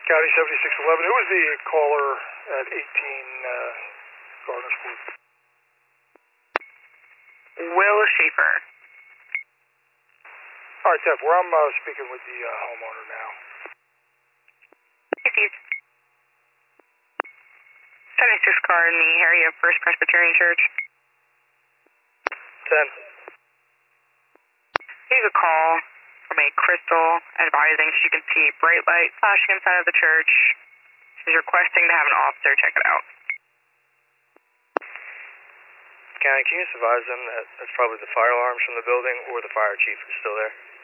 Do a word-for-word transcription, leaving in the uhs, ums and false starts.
County seventy-six eleven, who was the caller at eighteen uh, Gardner's Court? Will Schaefer. All right, Tef, where I'm uh, speaking with the uh, homeowner now. Hey, Steve. seventy-six car in the area of First Presbyterian Church. ten. Here's a call from a Crystal advising she can see bright light flashing inside of the church. She's requesting to have an officer check it out. County, can you just advise them that that's probably the fire alarms from the building or the fire chief is still there?